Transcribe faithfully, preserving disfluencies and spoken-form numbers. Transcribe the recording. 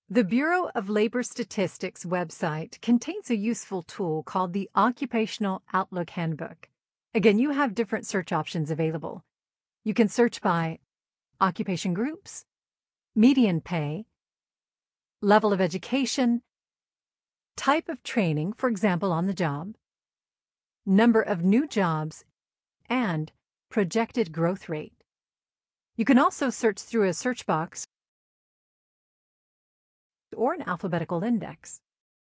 The Bureau of Labor Statistics website contains a useful tool called the Occupational Outlook Handbook. Again, you have different search options available. You can search by occupation groups, median pay, level of education, type of training, for example, on the job, number of new jobs, and projected growth rate. You can also search through a search box or an alphabetical index.